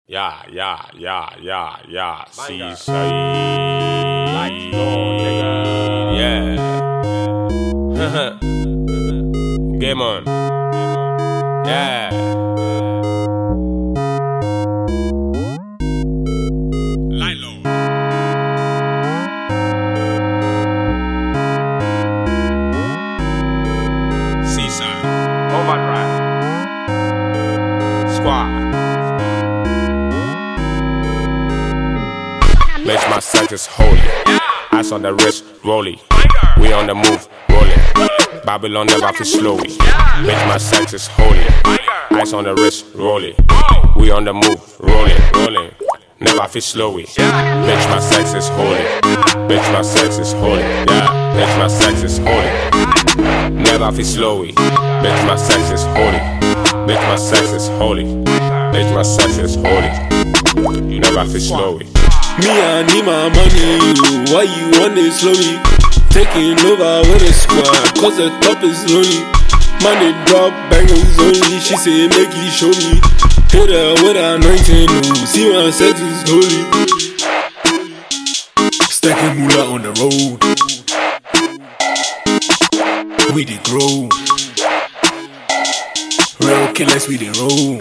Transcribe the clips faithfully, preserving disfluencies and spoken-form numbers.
Yeah, yeah, yeah, yeah, yeah. See, say, Like, no, nigga. yeah. Game on. Yeah. Lilo. Seaside. Overdrive. Squad. Bitch, my sex is holy. Ice on the wrist, rolly. We on the move, rolling. Babylon never feel slowy. Bitch, my sex is holy. Ice on the wrist, rolling. We on the move, rolling, rolling. Never feel slowy. Bitch, my sex is holy. Bitch, my sex is holy. Yeah, bitch, my sex is holy. Never feel slowy. Bitch, my sex is holy. Bitch, my sex is holy. Bitch, my sex is holy. You never feel slowy. Me, I need my money, why you want it slowly? Taking over with a squad, cause the top is lonely. Money drop, bangers only, she say make it show me. Hit her with anointing, ooh, see my sex is holy. Stacking moolah on the road, we dey grow. Real killers, we dey roll.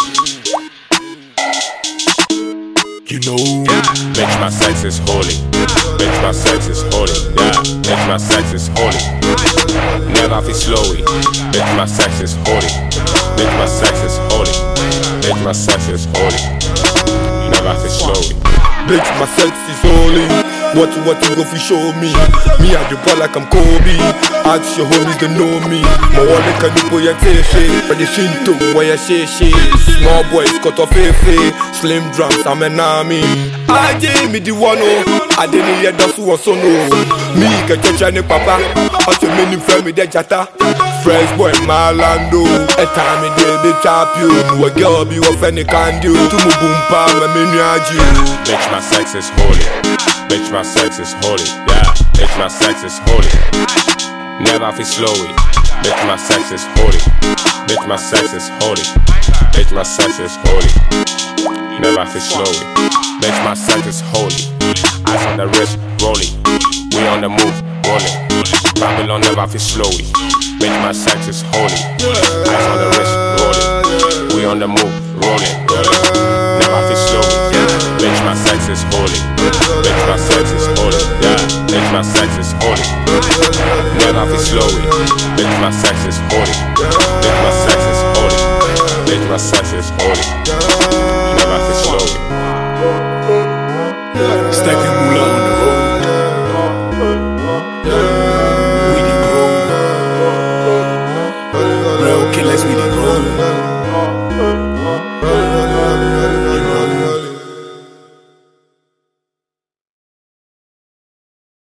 You know, yeah. Bitch, my sex is holy. Bitch, my sex is holy. Yeah, bitch, my sex is holy. Never feel slowy. Bitch, my sex is holy. Bitch, my sex is holy. Bitch, my sex is holy. Never feel slowy. Bitch, my sex is holy. What what you go fi show me? Me I the ball like I'm Kobe. Ask your homies to know me. My wallet can do boy and say shit. But the shinto boy I say shit. Small boys cut off fefe. Slim drums I'm an army. I gave me the one oh. I didn't hear that's who was so no. Me can catch any papa. I say many friend me de jata. Fresh boy Malando. A time me dey be champion. A girl be what any can do. To me boom pa me me you. Bitch, my sex is holy. Bitch, my sex is holy. Yeah, bitch, my sex is holy. Never feel slowy. Bitch, my sex is holy. Bitch, my sex is holy. Bitch, my sex is holy. Never feel slowy. Bitch, my sex is holy. Eyes on the wrist, rolling. We on the move, rolling. Babylon never feel slowy. Bitch, my sex is holy. Eyes on the wrist, rolling. We on the move, rolling, rolling. Never feel slowy. Bitch, my sex is holy. Bitch, my sex is holy. Yeah, bitch, my sex is holy. Never feel slowy. Bitch, my sex is holy. Bitch, my sex is holy. Bitch, my sex is holy. Never feel slowy.